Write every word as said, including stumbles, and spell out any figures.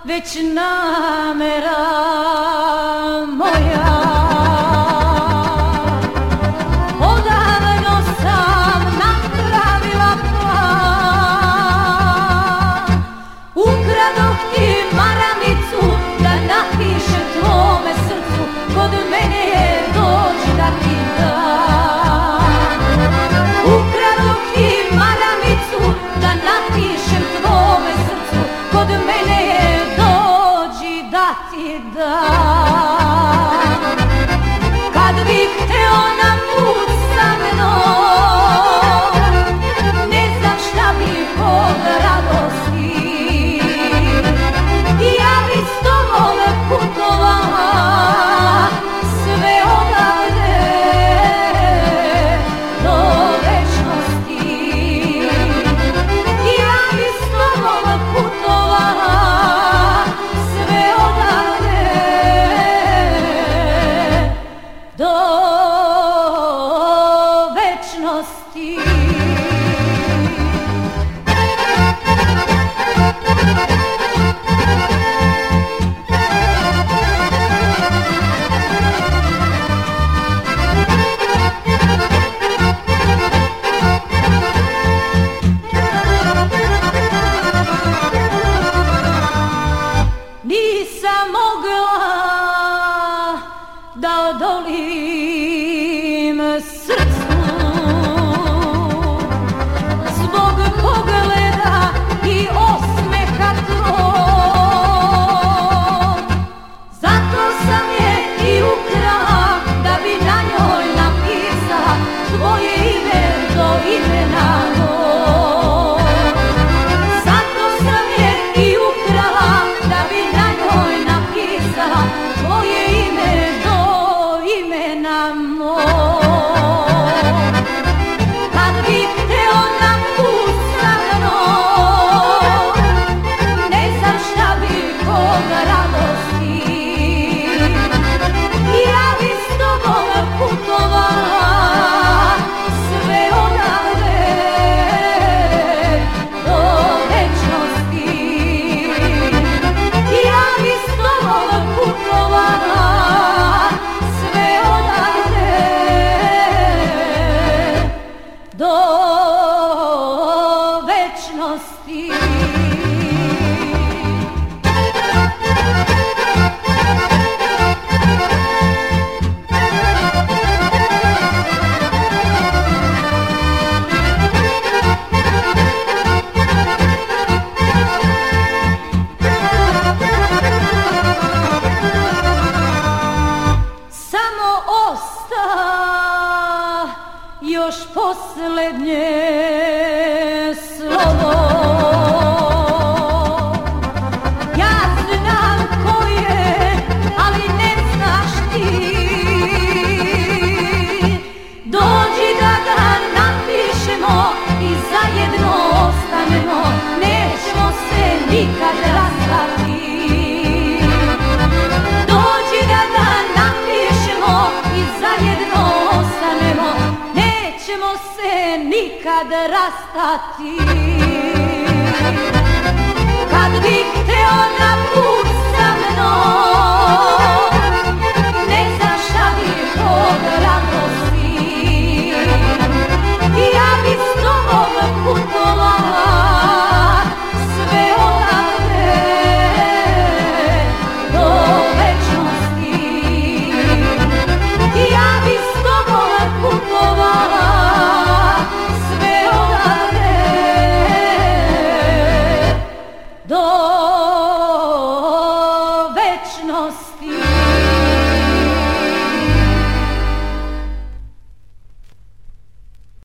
već namera moja. Odavno sam napravila plan, ukradoh ti maramicu da napišem tvome srcu, kod mene je dođi da ti dam. Ukradoh ti maramicu da napišem tvome srcu, kod mene je dođi da ti dam. Kad bih hteo na put sa mnom, ne znam šta bih od radosti, ja bi s tobom putovala sve odavde do večnosti. Ja bi s tobom putovala sve odavde do večnosti. Nisam mogla da odolim srcu zbog pogleda i osmeha tvog. Zato sam je i ukrala da bi na njoj napisala tvoje ime do imena mog. Zato sam je i ukrala da bi na njoj napisala tvoje ime do imena mog. Kad bih hteo na put sa mnom, ne znam šta bih od radosti, ja bi s tobom putovala sve odavde do večnosti. Ja bi s tobom putovala sve odavde do večnosti. Samo osta još posljednje slovo. Ja znam ko je, ali ne znaš ti. Dođi da ga napišemo i zajedno ostanemo, nećemo se nikad rastati. Dođi da ga napišemo i zajedno ostanemo, nećemo se nikad rastati. Kad bih hteo na put sa mnom,